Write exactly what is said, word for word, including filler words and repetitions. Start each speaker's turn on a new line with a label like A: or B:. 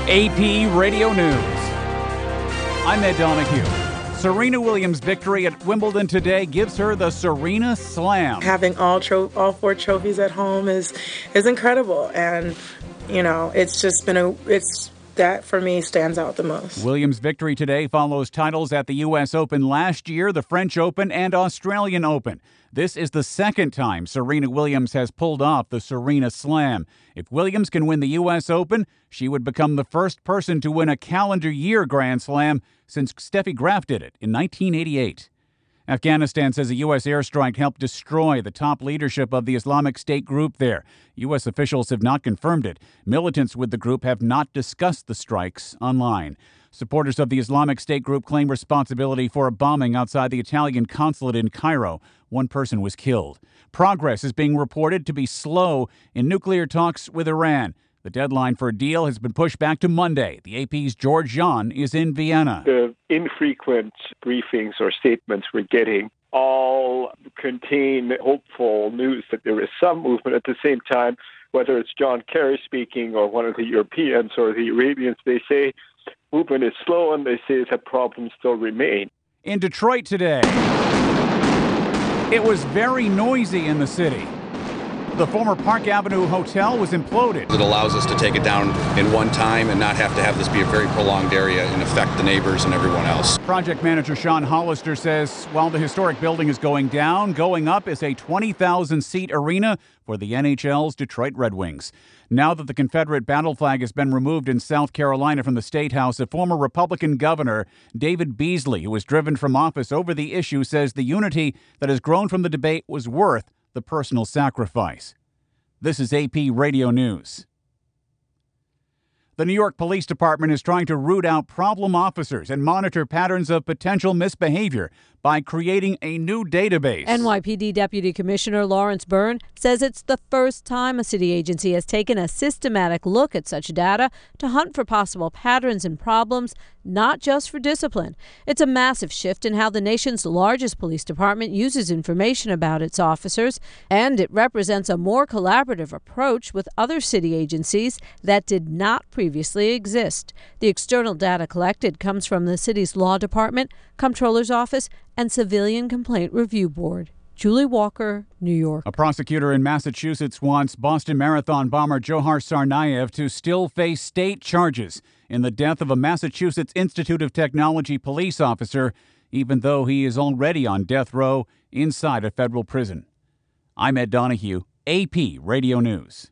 A: A P Radio News. I'm Ed Donahue. Serena Williams' victory at Wimbledon today gives her the Serena Slam.
B: Having all tro- all four trophies at home is is incredible, and you know it's just been a it's that for me stands out the most.
A: Williams' victory today follows titles at the U S Open last year, the French Open, and Australian Open. This is the second time Serena Williams has pulled off the Serena Slam. If Williams can win the U S Open, she would become the first person to win a calendar year Grand Slam since Steffi Graf did it in nineteen eighty-eight. Afghanistan says a U S airstrike helped destroy the top leadership of the Islamic State group there. U S officials have not confirmed it. Militants with the group have not discussed the strikes online. Supporters of the Islamic State group claim responsibility for a bombing outside the Italian consulate in Cairo. One person was killed. Progress is being reported to be slow in nuclear talks with Iran. The deadline for a deal has been pushed back to Monday. The A P's George John is in Vienna.
C: The infrequent briefings or statements we're getting all contain hopeful news that there is some movement. At the same time, whether it's John Kerry speaking or one of the Europeans or the Arabians, they say movement is slow and they say that problems still remain.
A: In Detroit today, it was very noisy in the city. The former Park Avenue Hotel was imploded.
D: It allows us to take it down in one time and not have to have this be a very prolonged area and affect the neighbors and everyone else.
A: Project manager Sean Hollister says while the historic building is going down, going up is a twenty thousand seat arena for the N H L's Detroit Red Wings. Now that the Confederate battle flag has been removed in South Carolina from the State House, a former Republican governor, David Beasley, who was driven from office over the issue, says the unity that has grown from the debate was worth the personal sacrifice. This is A P Radio News. The New York Police Department is trying to root out problem officers and monitor patterns of potential misbehavior by creating a new database.
E: N Y P D Deputy Commissioner Lawrence Byrne says it's the first time a city agency has taken a systematic look at such data to hunt for possible patterns and problems, not just for discipline. It's a massive shift in how the nation's largest police department uses information about its officers, and it represents a more collaborative approach with other city agencies that did not previously exist. The external data collected comes from the city's law department, comptroller's office, and Civilian Complaint Review Board. Julie Walker, New York.
A: A prosecutor in Massachusetts wants Boston Marathon bomber Johar Tsarnaev to still face state charges in the death of a Massachusetts Institute of Technology police officer, even though he is already on death row inside a federal prison. I'm Ed Donahue, A P Radio News.